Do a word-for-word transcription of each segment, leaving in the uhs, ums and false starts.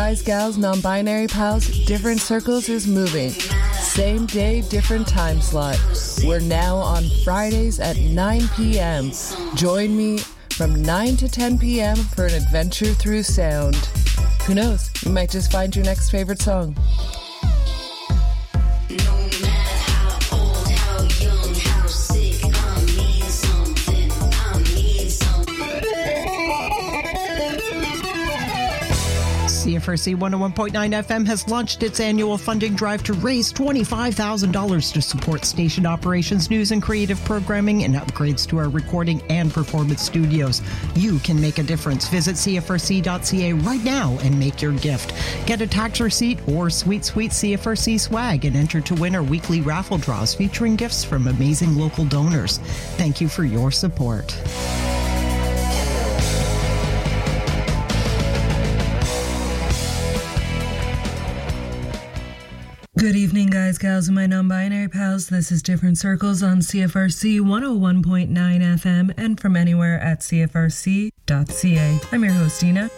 guys, gals, non-binary pals, Different Circles is moving. Same day, different time slot. We're now on Fridays at nine p.m. Join me from nine to ten p.m. for an adventure through sound. Who knows? You might just find your next favorite song. C F R C one oh one point nine F M has launched its annual funding drive to raise twenty-five thousand dollars to support station operations, news and creative programming, and upgrades to our recording and performance studios. You can make a difference. Visit C F R C dot C A right now and make your gift. Get a tax receipt or sweet, sweet C F R C swag and enter to win our weekly raffle draws featuring gifts from amazing local donors. Thank you for your support. Good evening, guys, gals, and my non-binary pals. This is Different Circles on C F R C one oh one point nine F M and from anywhere at C F R C dot C A. I'm your host, Dina.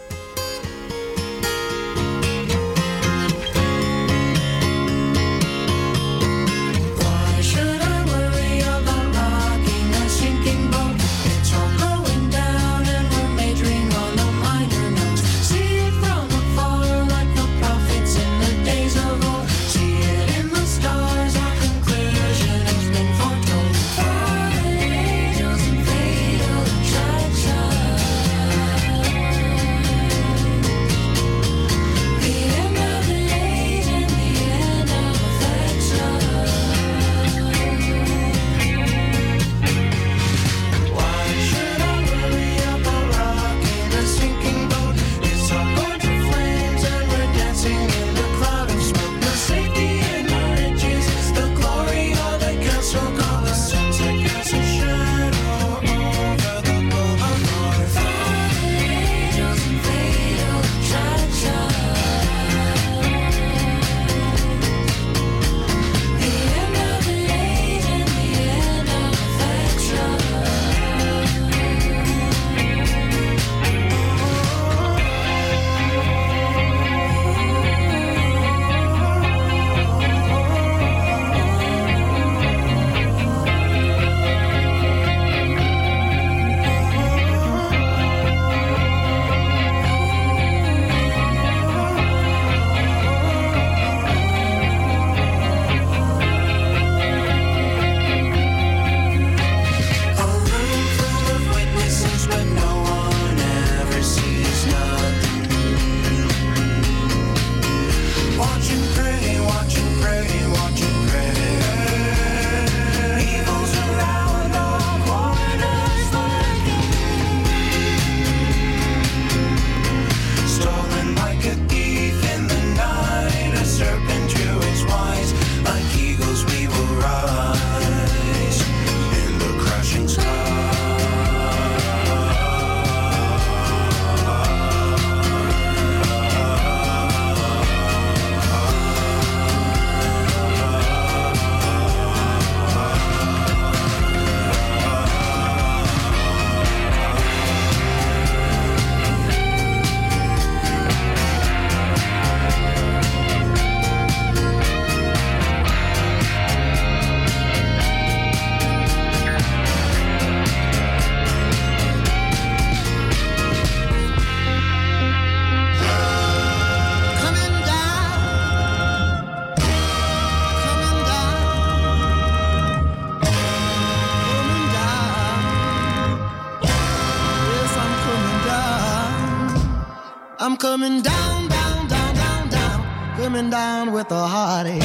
I'm coming down, down, down, down, down, coming down with a heartache.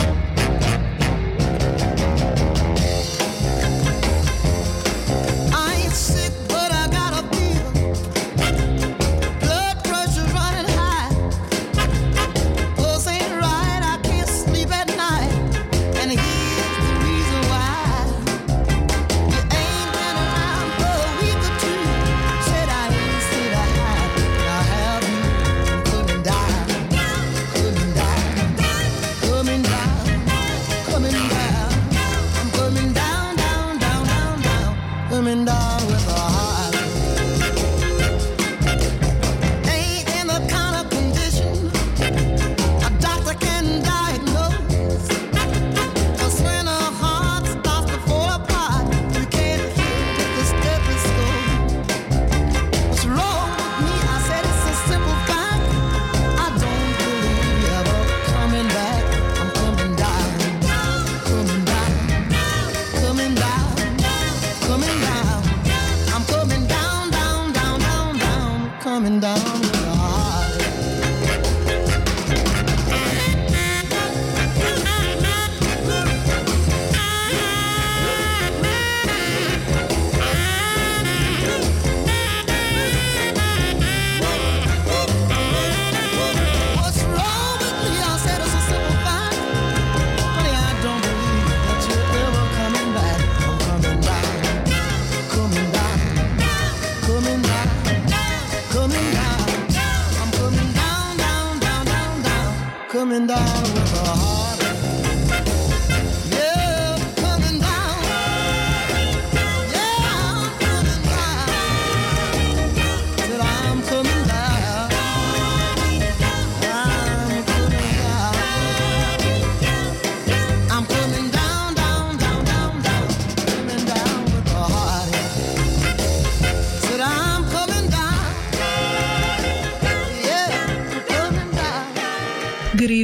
I ain't sick, but I got a fever. Blood pressure's running high. Pulse ain't right, I can't sleep at night. And here's the reason why. You ain't been around for a week or two. Said I ain't seen a high, but I have you. Coming down, coming down, coming down.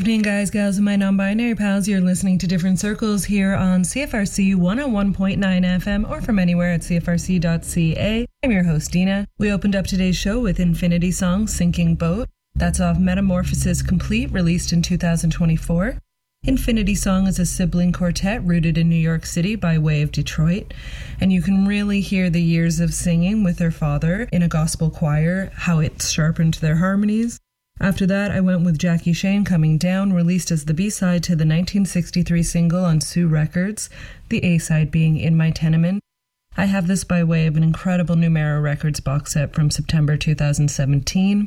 evening, guys, gals, and my non-binary pals. You're listening to Different Circles here on C F R C one oh one point nine F M or from anywhere at C F R C dot C A. I'm your host, Dina. We opened up today's show with Infinity Song, Sinking Boat. That's off Metamorphosis Complete, released in two thousand twenty-four. Infinity Song is a sibling quartet rooted in New York City by way of Detroit, and you can really hear the years of singing with their father in a gospel choir, how it sharpened their harmonies. After that, I went with Jackie Shane, Coming Down, released as the B-side to the nineteen sixty-three single on Sue Records, the A-side being In My Tenement. I have this by way of an incredible Numero Records box set from September two thousand seventeen.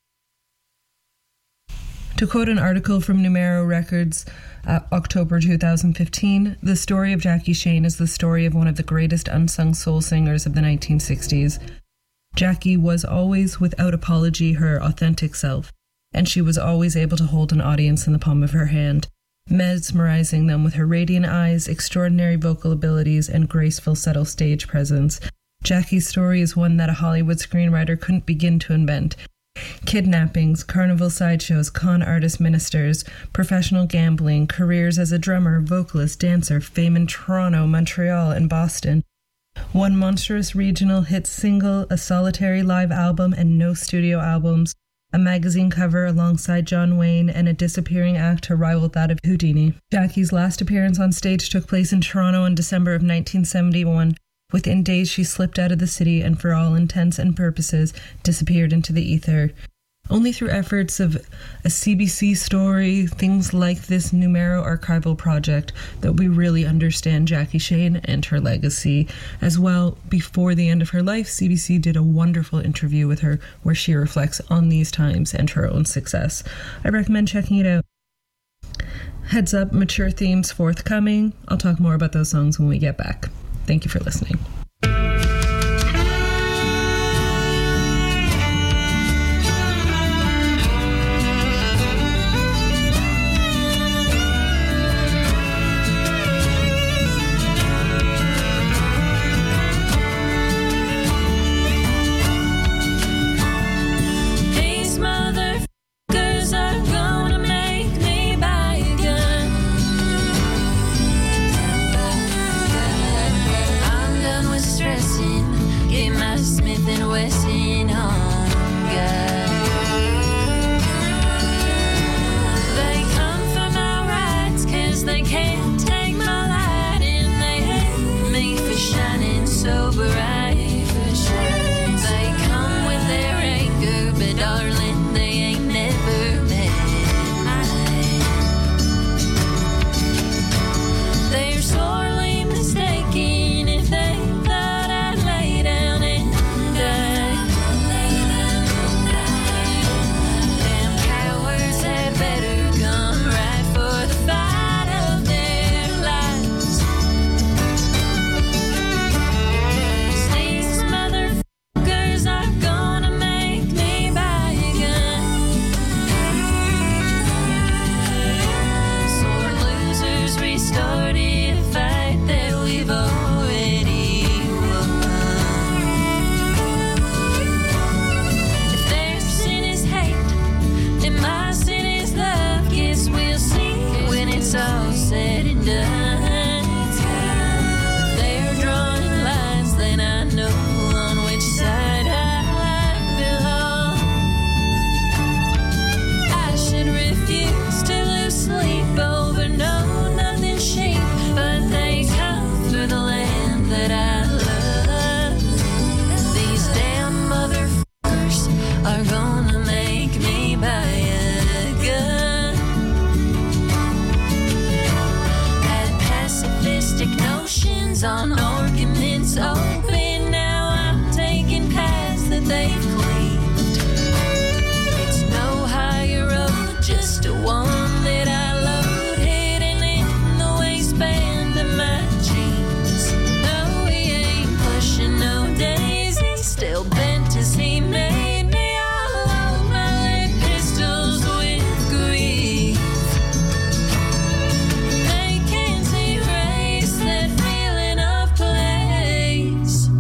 To quote an article from Numero Records, uh, October two thousand fifteen, the story of Jackie Shane is the story of one of the greatest unsung soul singers of the nineteen sixties. Jackie was always, without apology, her authentic self, and she was always able to hold an audience in the palm of her hand, mesmerizing them with her radiant eyes, extraordinary vocal abilities, and graceful, subtle stage presence. Jackie's story is one that a Hollywood screenwriter couldn't begin to invent. Kidnappings, carnival sideshows, con artist ministers, professional gambling, careers as a drummer, vocalist, dancer, fame in Toronto, Montreal, and Boston. One monstrous regional hit single, a solitary live album, and no studio albums. A magazine cover alongside John Wayne, and a disappearing act to rival that of Houdini. Jackie's last appearance on stage took place in Toronto in December of nineteen seventy-one. Within days, she slipped out of the city and, for all intents and purposes, disappeared into the ether. Only through efforts of a C B C story, things like this Numero archival project, that we really understand Jackie Shane and her legacy. As well, before the end of her life, C B C did a wonderful interview with her where she reflects on these times and her own success. I recommend checking it out. Heads up, mature themes forthcoming. I'll talk more about those songs when we get back. Thank you for listening. On arguments open, now I'm taking paths that they've cleaved. It's no higher road, just a one that I load hidden in the waistband of my jeans. No, he ain't pushing no daisies, still bent as he made me. All load my lead pistols with grief. They can't erase that feeling of place.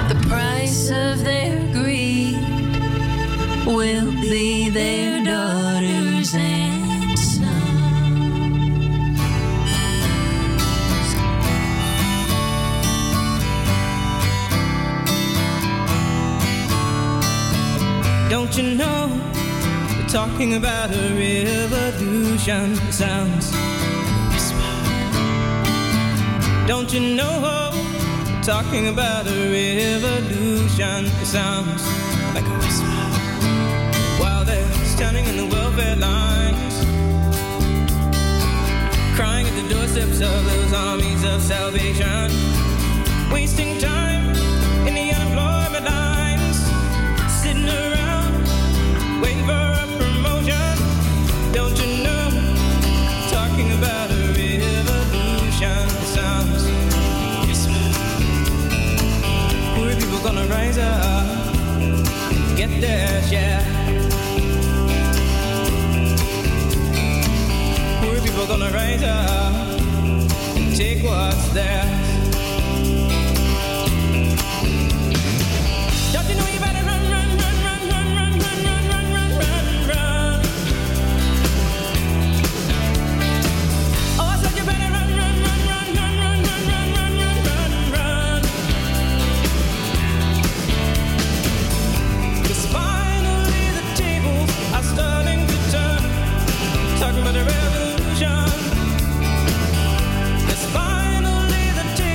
The price of their greed will be their daughters and sons. Don't you know, they're talking about a revolution. It sounds whisper. Don't you know, they're talking about a revolution. It sounds like a whisper. While they're standing in the welfare lines, crying at the doorsteps of those armies of salvation, wasting time in the unemployment lines, sitting around waiting for a promotion. Don't you know, talking about a revolution. It sounds whisper. Poor people gonna rise up, get their share. Poor people gonna rise up and take what's theirs. Don't you know you better run, run, run, run, run, run, run, run, run, run, run, run. Oh, I said you better run, run, run, run, run, run, run, run, run, run, run, run. 'Cause finally the tables are starting to turn, talking about a revolution. 'Cause finally the tables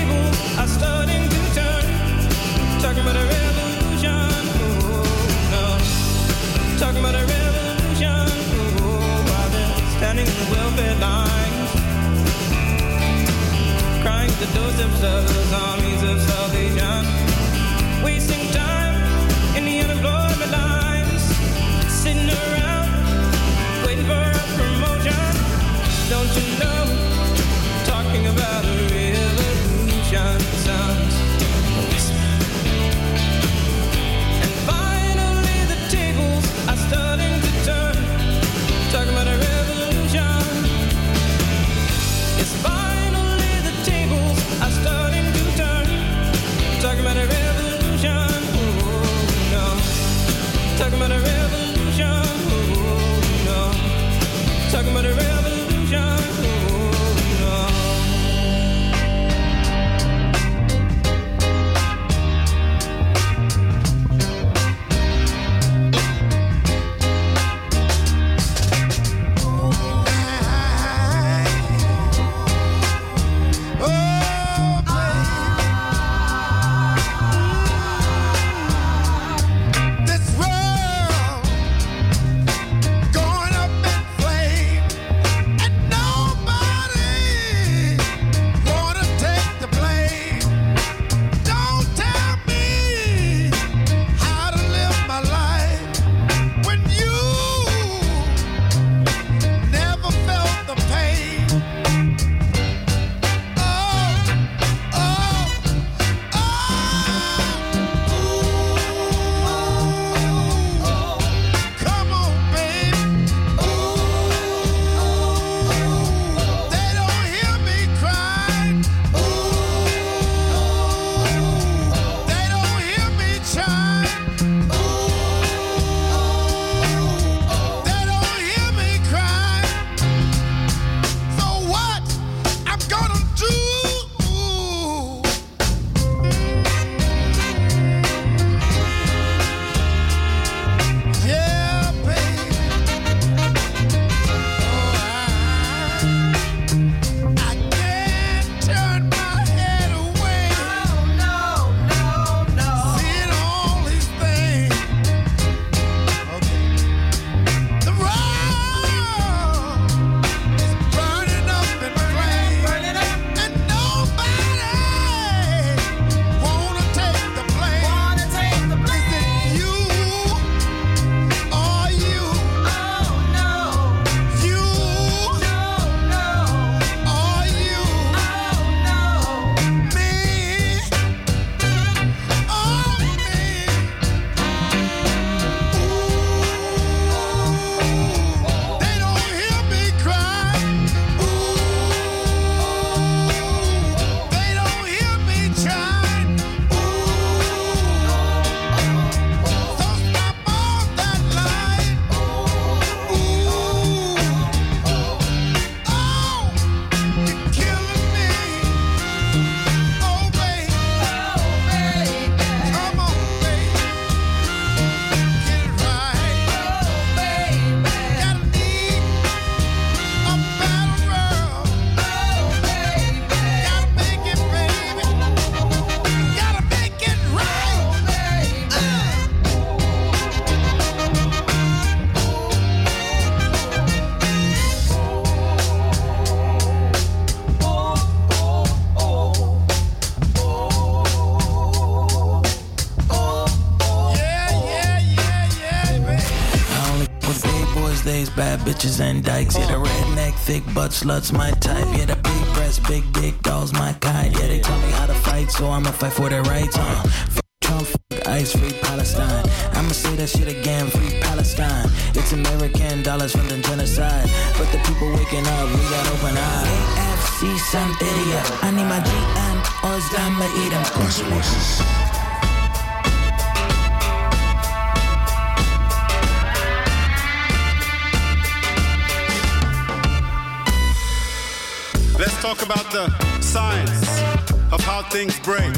bad bitches and dykes. Yeah, the redneck, thick butt sluts my type. Yeah, the big breast, big dick dolls my kind. Yeah, they tell me how to fight, so I'ma fight for their rights. Uh, F Trump, f ICE, free Palestine. I'ma say that shit again, free Palestine. It's American dollars from the genocide, but the people waking up, we got open eyes. A F C Santeria, I need my G M, or it's time to eat them. Cosmos. Let's talk about the science of how things break.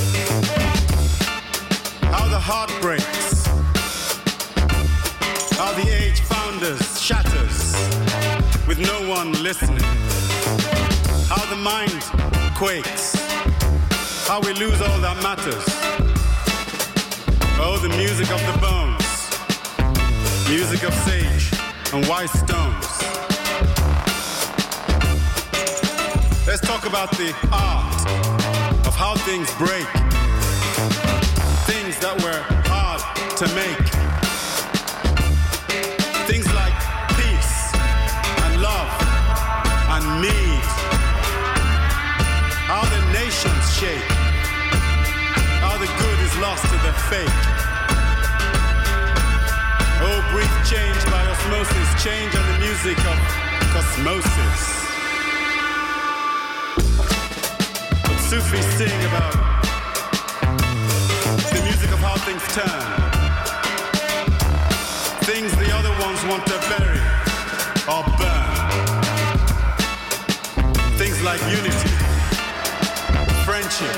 How the heart breaks. How the age founders shatters with no one listening. How the mind quakes. How we lose all that matters. Oh, the music of the bones. Music of sage and white stones. Let's talk about the art of how things break. Things that were hard to make. Things like peace and love and need. How the nations shake. How the good is lost to the fake. Oh, breathe change by osmosis. Change and the music of cosmosis. Sufis sing about the music of how things turn. Things the other ones want to bury or burn. Things like unity, friendship,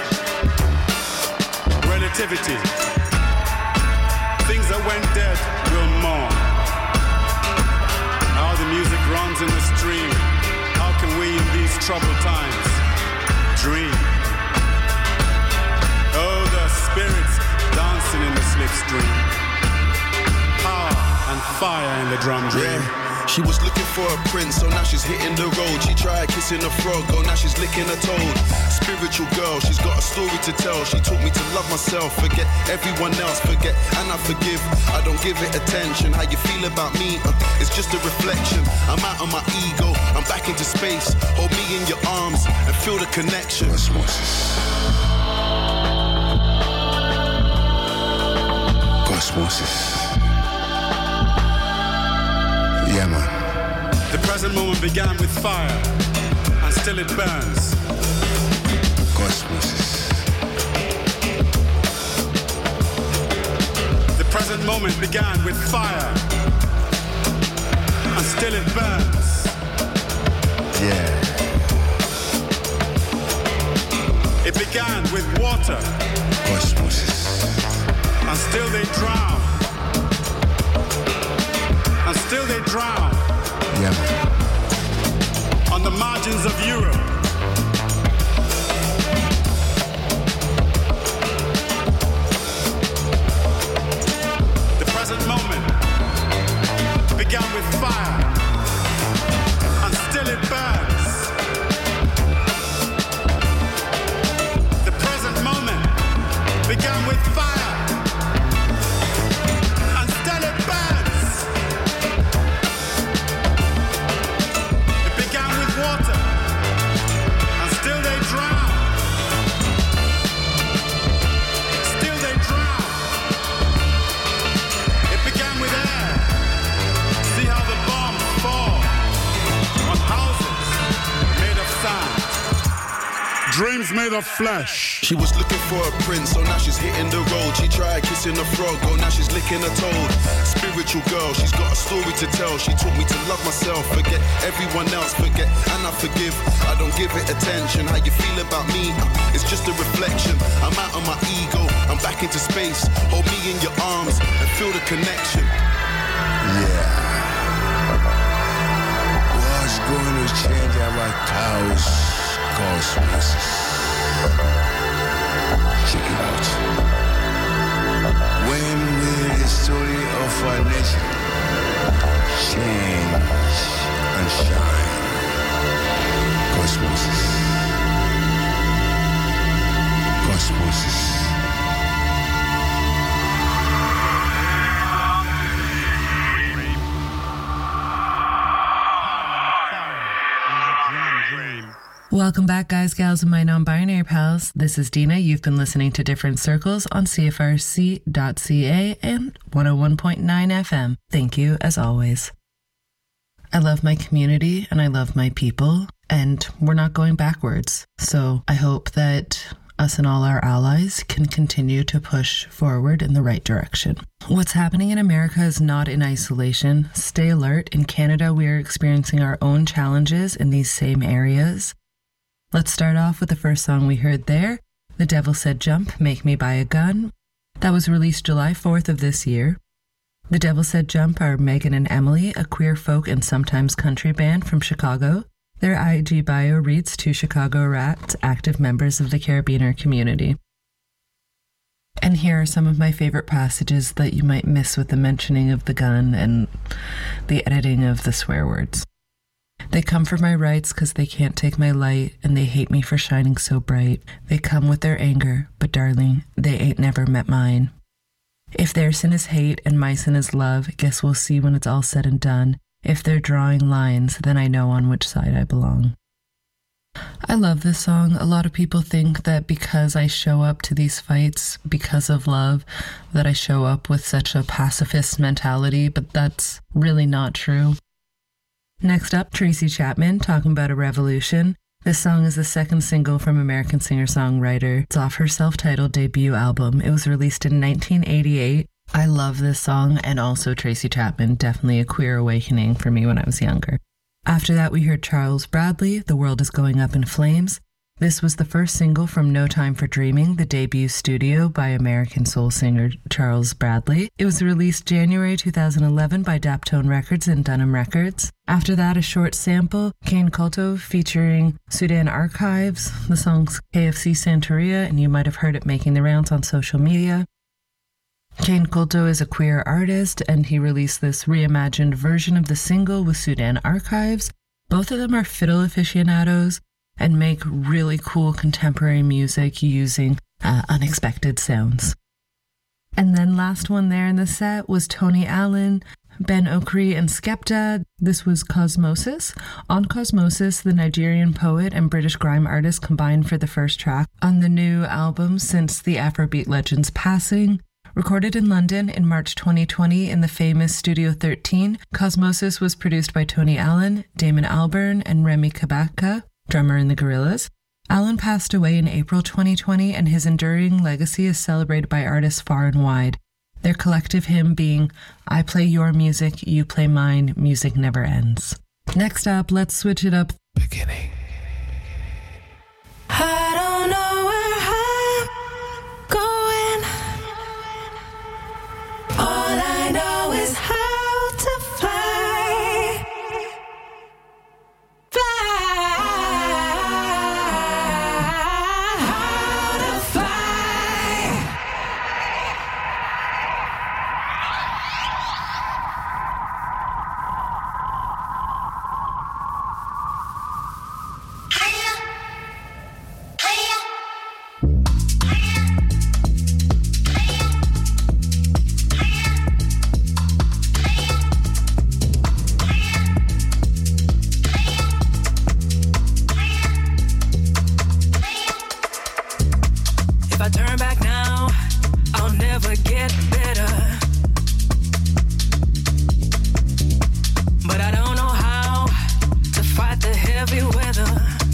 relativity. Things that went dead will mourn. How the music runs in the stream. How can we in these troubled times dream? Oh, the spirits dancing in the slipstream. Power and fire in the drum dream. Yeah. She was looking for a prince, so now she's hitting the road. She tried kissing a frog, oh now she's licking a toad. Spiritual girl, she's got a story to tell. She taught me to love myself, forget everyone else, forget and I forgive. I don't give it attention. How you feel about me, uh, it's just a reflection. I'm out of my ego, I'm back into space. Hold me in your arms and feel the connection. Osmosis. Osmosis. Yeah, man. The present moment began with fire, and still it burns. Osmosis. The present moment began with fire, and still it burns. Yeah. It began with water, Osmosis. and still they drown. And still they drown. Yeah. On the margins of Europe. The present moment began with fire, and still it burns. The present moment began with fire, and still it burns. It began with water, and still they drown. Still they drown. It began with air. See how the bombs fall on houses made of sand. Dreams made of flesh. She was looking for a prince, so now she's hitting the road. She tried kissing a frog, oh now she's licking a toad. Spiritual girl, she's got a story to tell. She taught me to love myself, forget everyone else, forget and I forgive. I don't give it attention. How you feel about me, it's just a reflection. I'm out of my ego, I'm back into space. Hold me in your arms and feel the connection. Yeah. What's going to change our cows? Cosmosis. Check it out. When will the story of our nation change and shine? Cosmosis. Cosmosis. Welcome back, guys, gals, and my non-binary pals. This is Dina. You've been listening to Different Circles on C F R C dot C A and one oh one point nine F M. Thank you, as always. I love my community and I love my people, and we're not going backwards. So I hope that us and all our allies can continue to push forward in the right direction. What's happening in America is not in isolation. Stay alert. In Canada, we are experiencing our own challenges in these same areas. Let's start off with the first song we heard there, The Devil Said Jump, Make Me Buy a Gun. That was released July fourth of this year. The Devil Said Jump are Megan and Emily, a queer folk and sometimes country band from Chicago. Their I G bio reads two Chicago rats, active members of the Carabiner community. And here are some of my favorite passages that you might miss with the mentioning of the gun and the editing of the swear words. They come for my rights because they can't take my light, and they hate me for shining so bright. They come with their anger, but darling, they ain't never met mine. If their sin is hate and my sin is love, guess we'll see when it's all said and done. If they're drawing lines, then I know on which side I belong. I love this song. A lot of people think that because I show up to these fights because of love, that I show up with such a pacifist mentality, but that's really not true. Next up, Tracy Chapman, Talking About a Revolution. This song is the second single from American singer-songwriter. It's off her self-titled debut album. It was released in nineteen eighty-eight. I love this song, and also Tracy Chapman, definitely a queer awakening for me when I was younger. After that, we heard Charles Bradley, The World is Going Up in Flames. This was the first single from No Time for Dreaming, the debut studio by American soul singer Charles Bradley. It was released January two thousand eleven by Daptone Records and Dunham Records. After that, a short sample, Kane Kulto featuring Sudan Archives. The song's K F C Santeria, and you might have heard it making the rounds on social media. Kane Kulto is a queer artist, and he released this reimagined version of the single with Sudan Archives. Both of them are fiddle aficionados and make really cool contemporary music using uh, unexpected sounds. And then last one there in the set was Tony Allen, Ben Okri, and Skepta. This was Cosmosis. On Cosmosis, the Nigerian poet and British grime artist combined for the first track on the new album since the Afrobeat legend's passing. Recorded in London in March twenty twenty in the famous Studio thirteen, Cosmosis was produced by Tony Allen, Damon Albarn, and Remy Kabaka, drummer in the Gorillaz. Allen passed away in April twenty twenty, and his enduring legacy is celebrated by artists far and wide. Their collective hymn being, I play your music, you play mine, music never ends. Next up, let's switch it up. Beginning. I don't know where I'm going. All I know is how to fly. Fly. How to fly. If I turn back now, I'll never get better. But I don't know how to fight the heavy weather.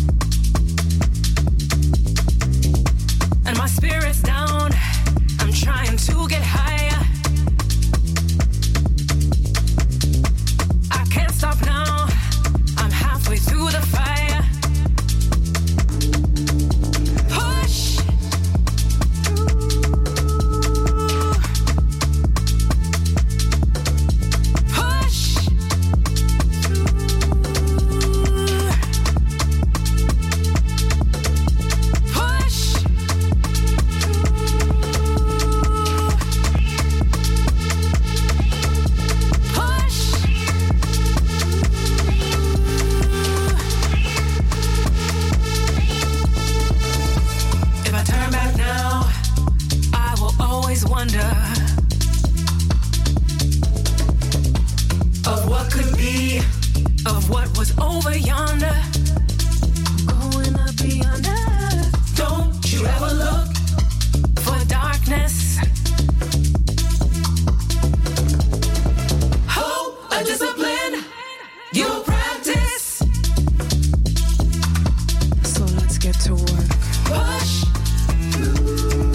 And my spirit's down, I'm trying to get higher. I can't stop now, I'm halfway through the fire. Push Push Push Push If I turn back now, I will always wonder of what could be, of what was over yonder. Going be on earth. Don't you ever look for darkness. Hope a discipline you'll practice. So let's get to work. Push through.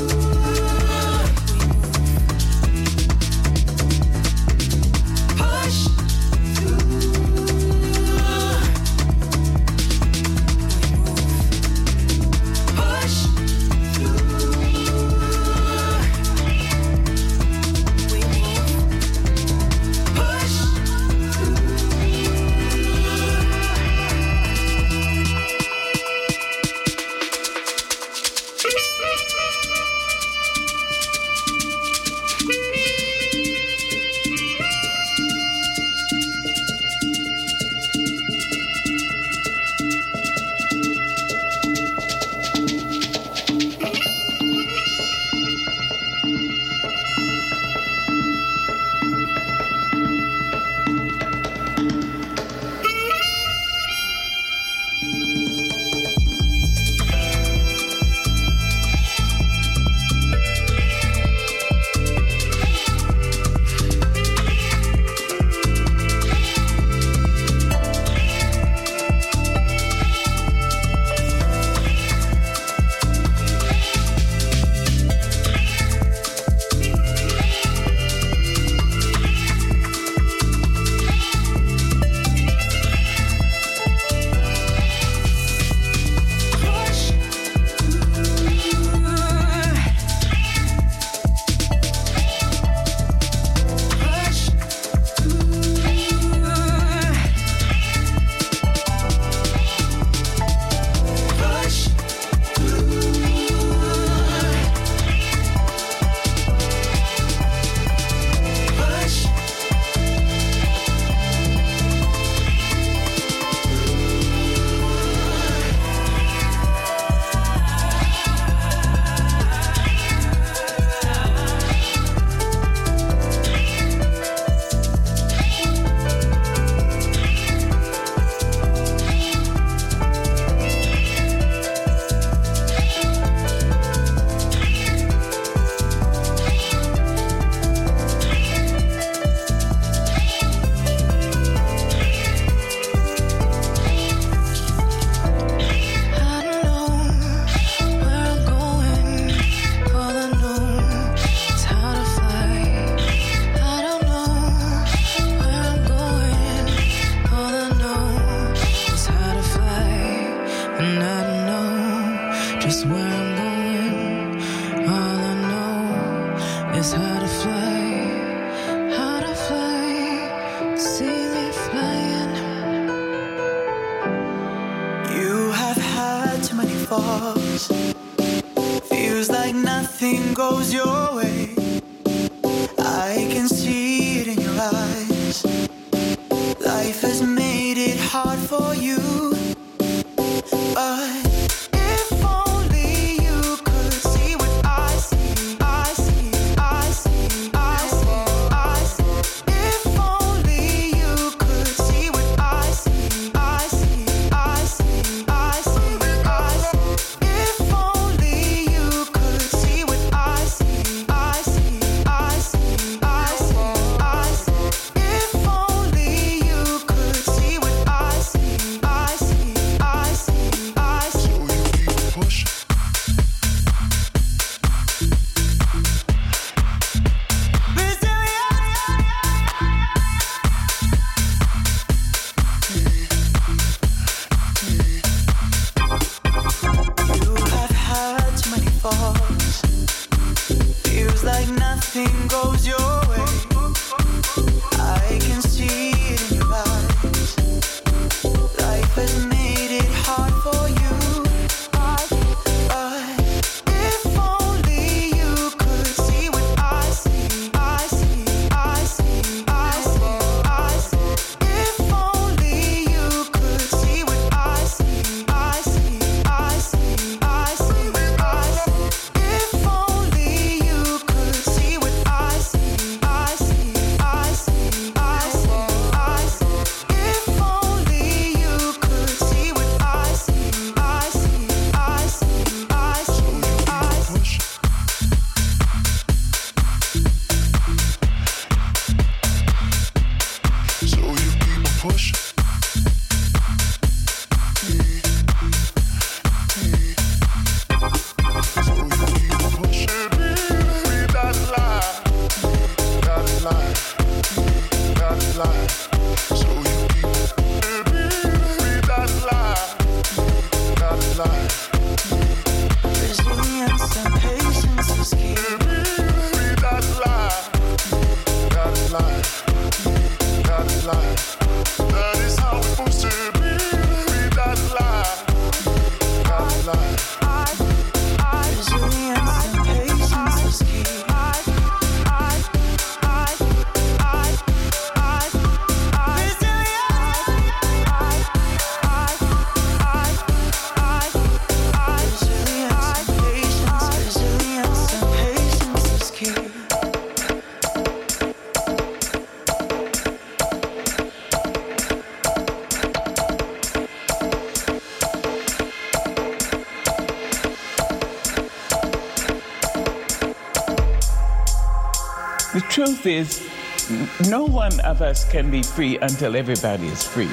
See what I see. The truth is, n- no one of us can be free until everybody is free.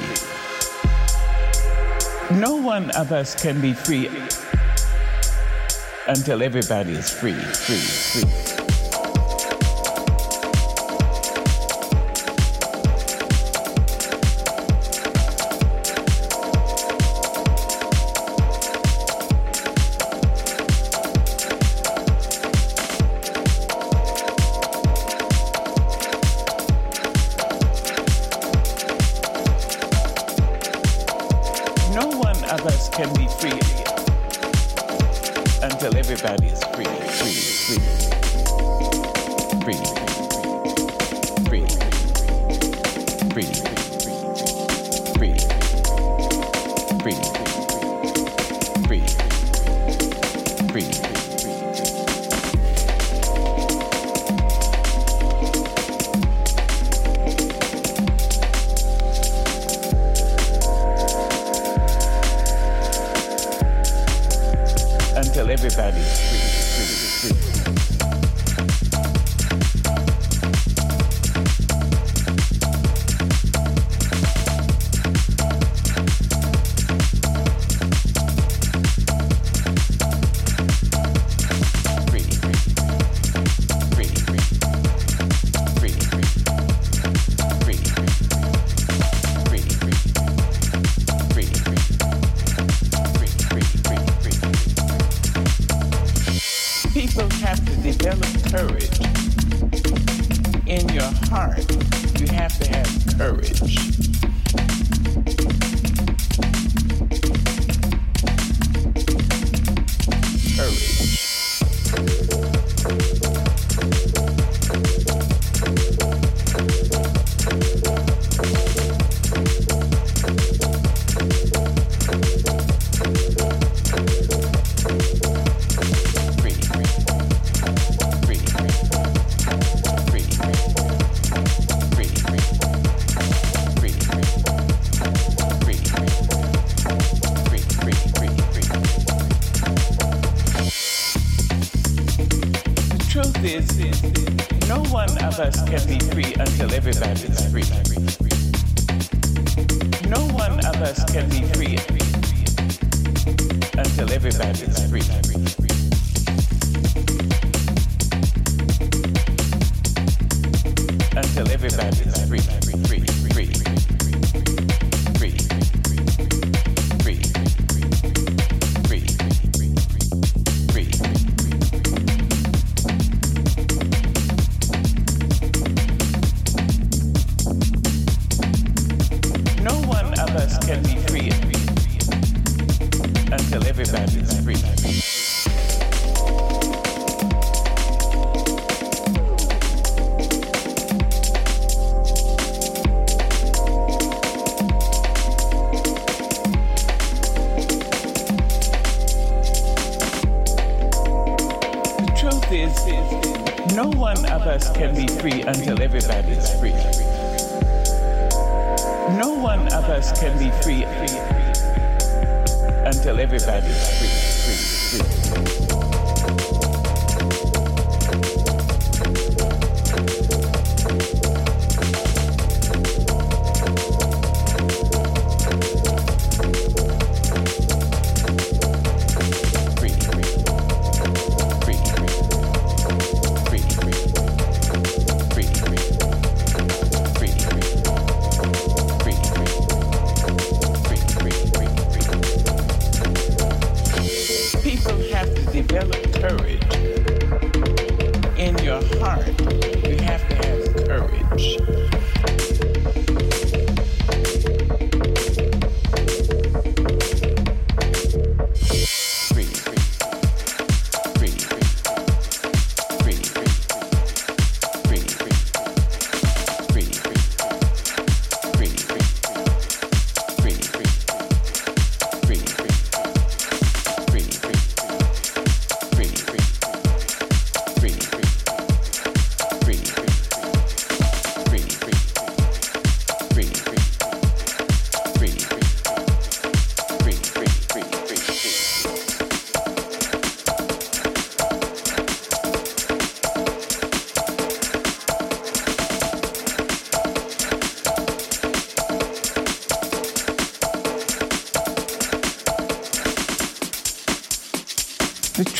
No one of us can be free until everybody is free, free, free. Can be free until everybody is free, free, free, free, free, free, free, free, free, free. Until everybody's free, free, free. free, free, free, free, free.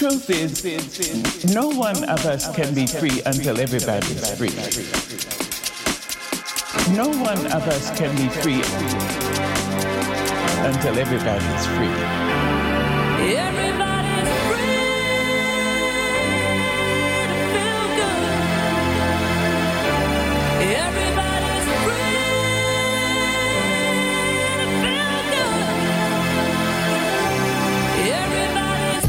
truth is, no one of us can be free until everybody's free. No one of us can be free until everybody's free. Everybody's free to feel good. Everybody's free to feel good. Everybody's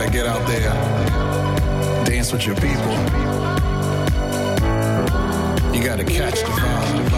gotta get out there, dance with your people. You gotta catch the vibe.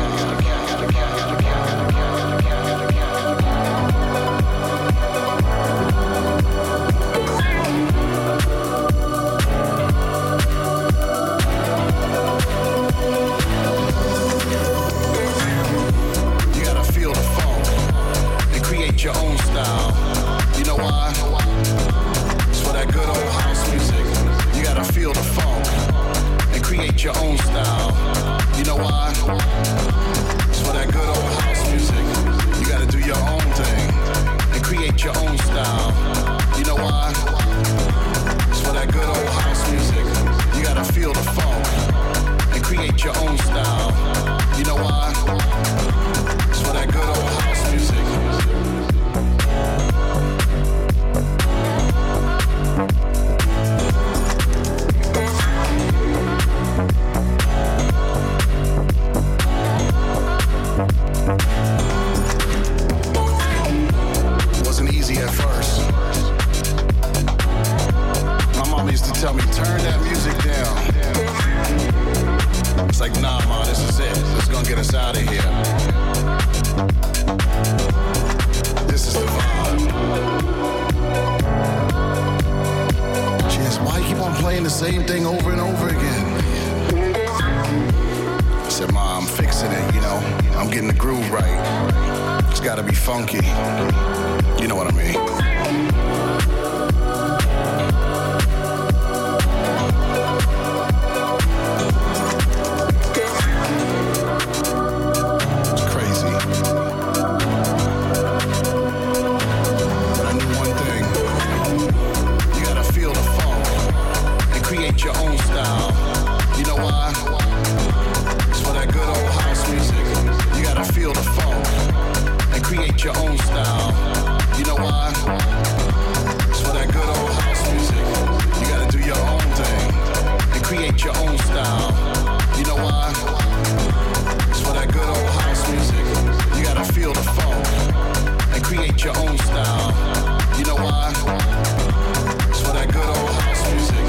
You gotta feel the funk and create your own style. You know why? It's for that good old house music. You gotta feel the funk and create your own style. You know why? It's for that good old house music. You gotta do your own thing and create your own style. You know why? It's for that good old house music. You gotta feel the funk and create your own style. You know why? It's for that good old house music. Wasn't easy at first. My mom used to tell me, turn that music down. It's like, nah, ma, this is it. This is gonna get us out of here. This is the vibe. She asked, why you keep on playing the same thing over and over again? I said, ma, I'm fixing it, you know. I'm getting the groove right. It's gotta be funky. You know what I mean? It's crazy. But I knew one thing. You gotta feel the funk and create your own style. You know why? It's for that good old house music. You gotta feel the funk and create your own style. You know why? It's for that good old house music. You gotta do your own thing and create your own style. You know why? It's for that good old house music. You gotta feel the funk and create your own style. You know why? It's for that good old house music.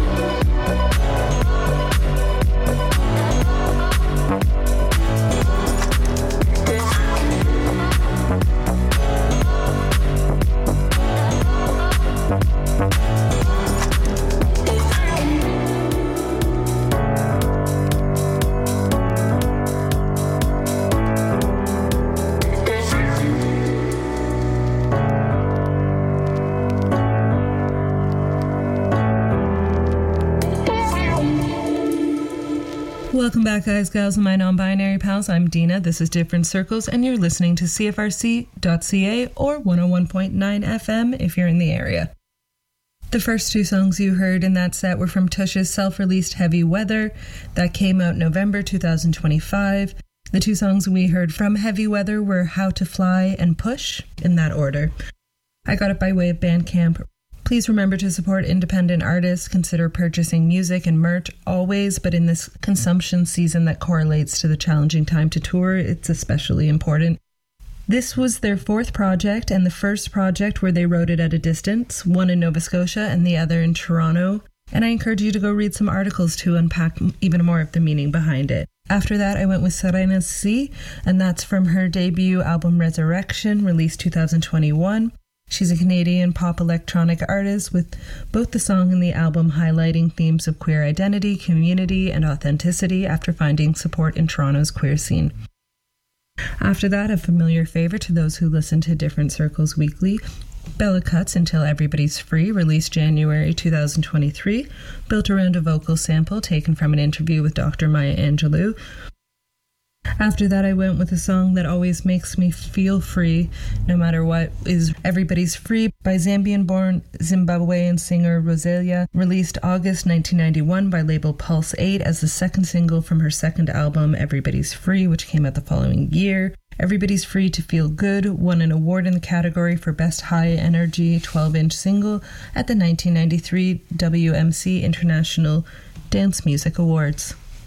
Welcome back, guys, gals, and my non-binary pals. I'm Dina. This is Different Circles, and you're listening to C F R C dot C A or one oh one point nine F M if you're in the area. The first two songs you heard in that set were from Tush's self-released Heavy Weather that came out November two thousand twenty-five. The two songs we heard from Heavy Weather were How to Fly and Push, in that order. I got it by way of Bandcamp. Please remember to support independent artists. Consider purchasing music and merch always, but in this consumption season that correlates to the challenging time to tour, it's especially important. This was their fourth project and the first project where they wrote it at a distance, one in Nova Scotia and the other in Toronto. And I encourage you to go read some articles to unpack even more of the meaning behind it. After that, I went with Serena C, and that's from her debut album Resurrection, released two thousand twenty-one. She's a Canadian pop electronic artist with both the song and the album highlighting themes of queer identity, community, and authenticity after finding support in Toronto's queer scene. After that, a familiar favorite to those who listen to Different Circles weekly, Bella Cut's Until Everybody's Free, released January two thousand twenty-three, built around a vocal sample taken from an interview with Doctor Maya Angelou. After that, I went with a song that always makes me feel free, no matter what, is Everybody's Free by Zambian-born Zimbabwean singer Rosalia, released August nineteen ninety-one by label Pulse eight as the second single from her second album, Everybody's Free, which came out the following year. Everybody's Free to Feel Good won an award in the category for Best High Energy twelve-inch Single at the nineteen ninety-three W M C International Dance Music Awards.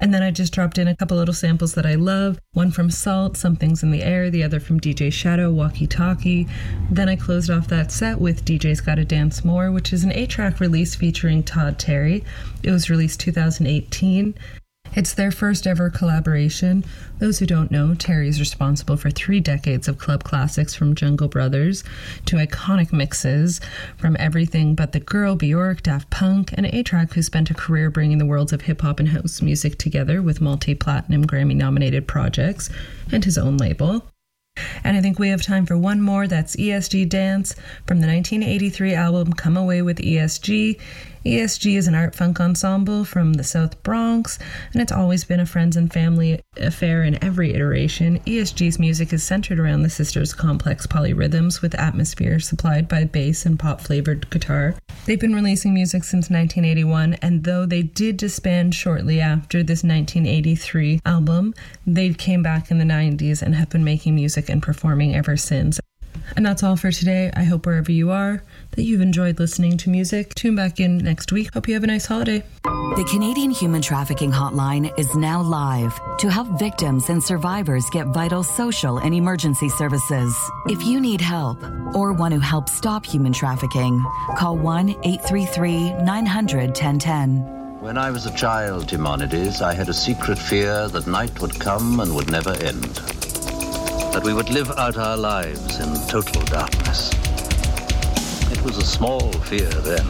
And then I just dropped in a couple little samples that I love. One from Salt, Something's in the Air, the other from D J Shadow, Walkie Talkie. Then I closed off that set with D J's Gotta Dance More, which is an eight-track release featuring Todd Terry. It was released two thousand eighteen. It's their first ever collaboration. Those who don't know, Terry is responsible for three decades of club classics from Jungle Brothers to iconic mixes from everything but The Girl, Bjork, Daft Punk, and A-Trak, who spent a career bringing the worlds of hip-hop and house music together with multi-platinum Grammy-nominated projects and his own label. And I think we have time for one more. That's E S G Dance from the nineteen eighty-three album Come Away with E S G. E S G is an art funk ensemble from the South Bronx, and it's always been a friends and family affair in every iteration. E S G's music is centered around the sisters' complex polyrhythms with atmosphere supplied by bass and pop-flavored guitar. They've been releasing music since nineteen eighty-one, and though they did disband shortly after this nineteen eighty-three album, they came back in the nineties and have been making music and performing ever since. And that's all for today. I hope wherever you are that you've enjoyed listening to music. Tune back in next week. Hope you have a nice holiday. The Canadian Human Trafficking Hotline is now live to help victims and survivors get vital social and emergency services. If you need help or want to help stop human trafficking, call one eight three three, nine hundred, ten ten. When I was a child, Timonides, I had a secret fear that night would come and would never end. That we would live out our lives in total darkness. It was a small fear then.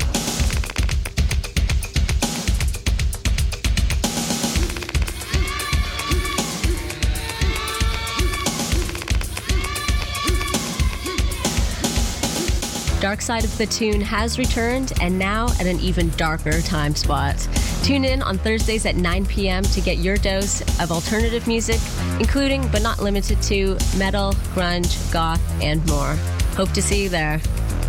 Dark Side of the Tune has returned, and now at an even darker time spot. Tune in on Thursdays at nine p.m. to get your dose of alternative music, including but not limited to metal, grunge, goth, and more. Hope to see you there.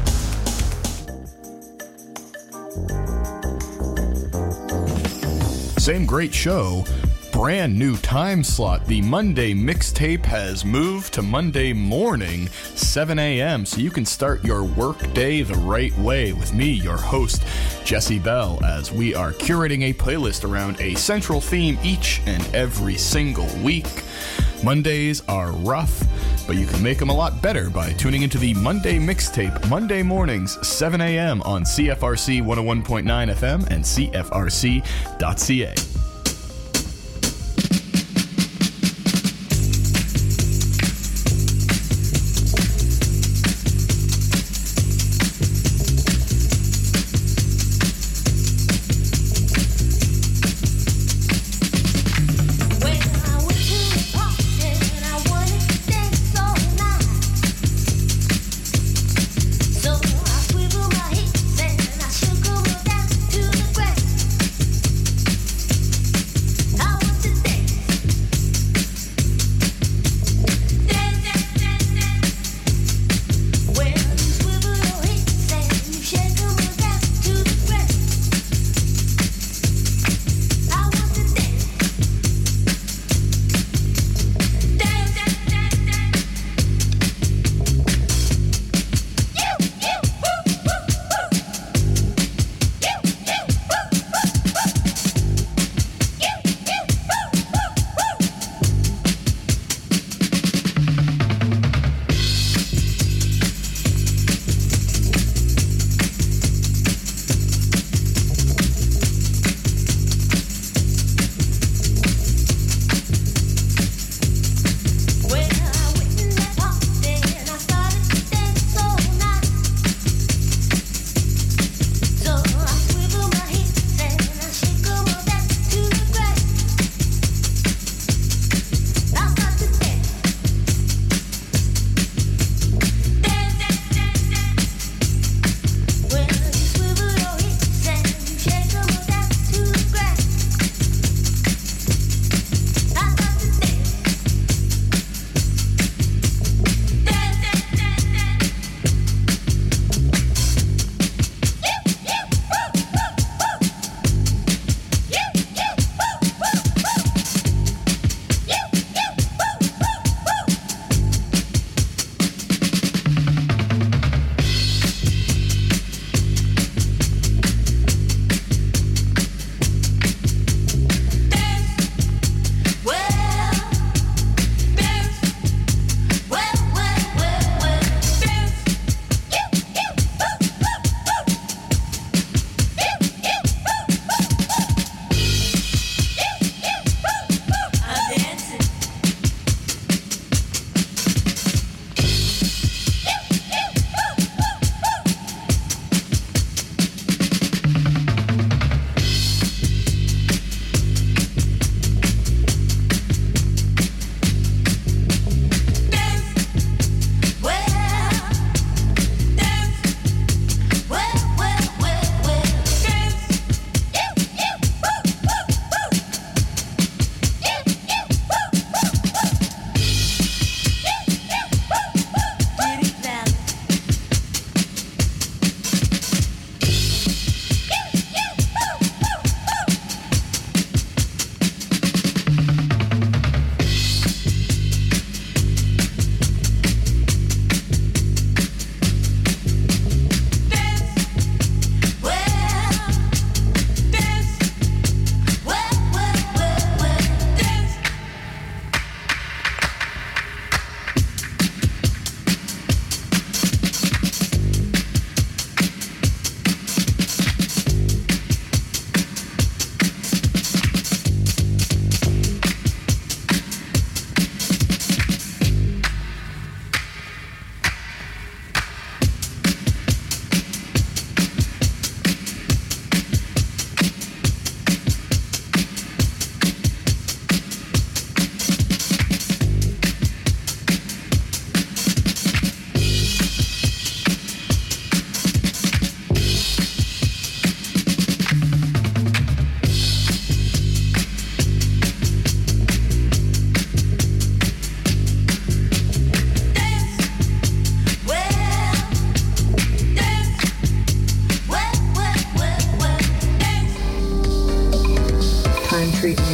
Same great show, brand new time slot. The Monday mixtape has moved to Monday morning, seven a.m., so you can start your work day the right way with me, your host, Jesse Bell, as we are curating a playlist around a central theme each and every single week. Mondays are rough, but you can make them a lot better by tuning into the Monday mixtape, Monday mornings, seven a.m. on C F R C one oh one point nine F M and C F R C dot C A.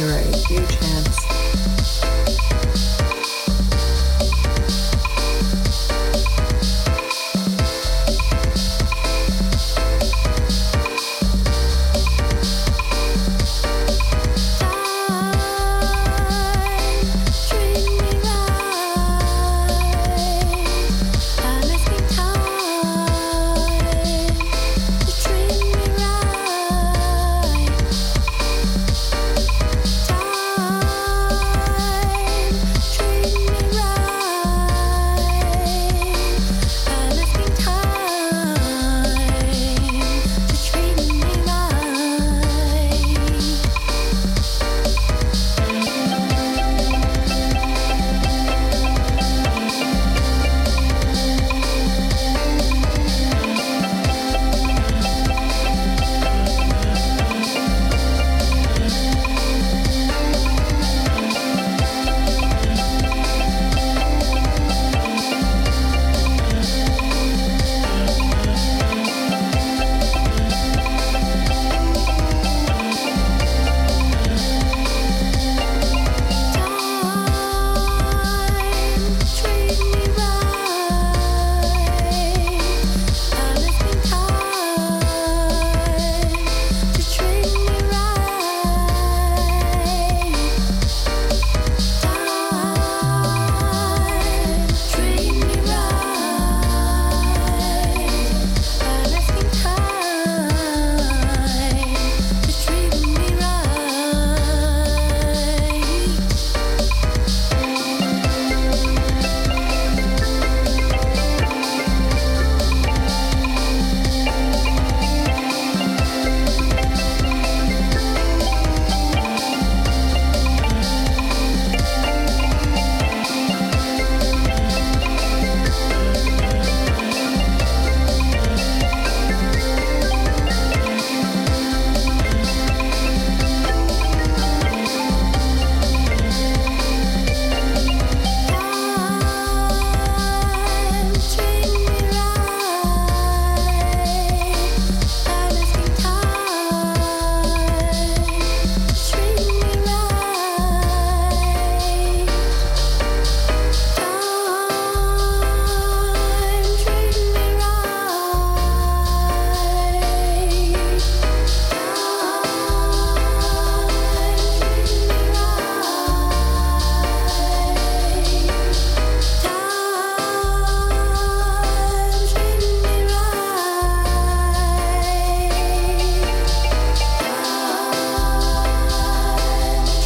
You're right. Huge hands.